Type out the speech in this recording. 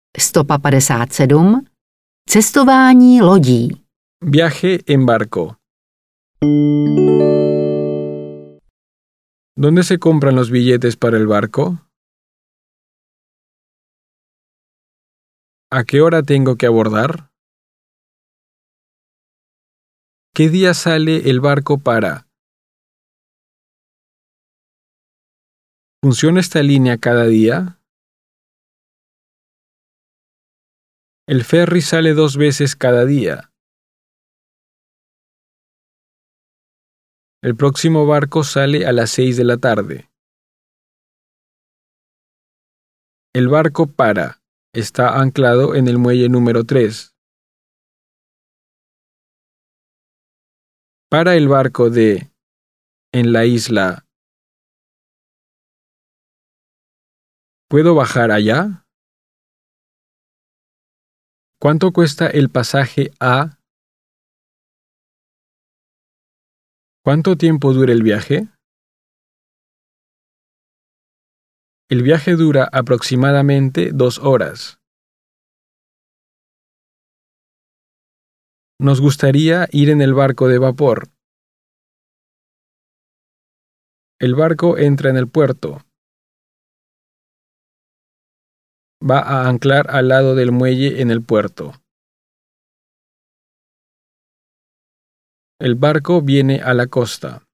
Stopa 57. Cestování lodí. Viaje en barco. ¿Dónde se compran los billetes para el barco? ¿A qué hora tengo que abordar? ¿Qué día sale el barco para? ¿Funciona esta línea cada día? El ferry sale 2 veces cada día. El próximo barco sale a las 6 de la tarde. El barco para. Está anclado en el muelle número 3. Para el barco de en la isla. ¿Puedo bajar allá? ¿Cuánto cuesta el pasaje a? ¿Cuánto tiempo dura el viaje? El viaje dura aproximadamente 2 horas. Nos gustaría ir en el barco de vapor. El barco entra en el puerto. Va a anclar al lado del muelle en el puerto. El barco viene a la costa.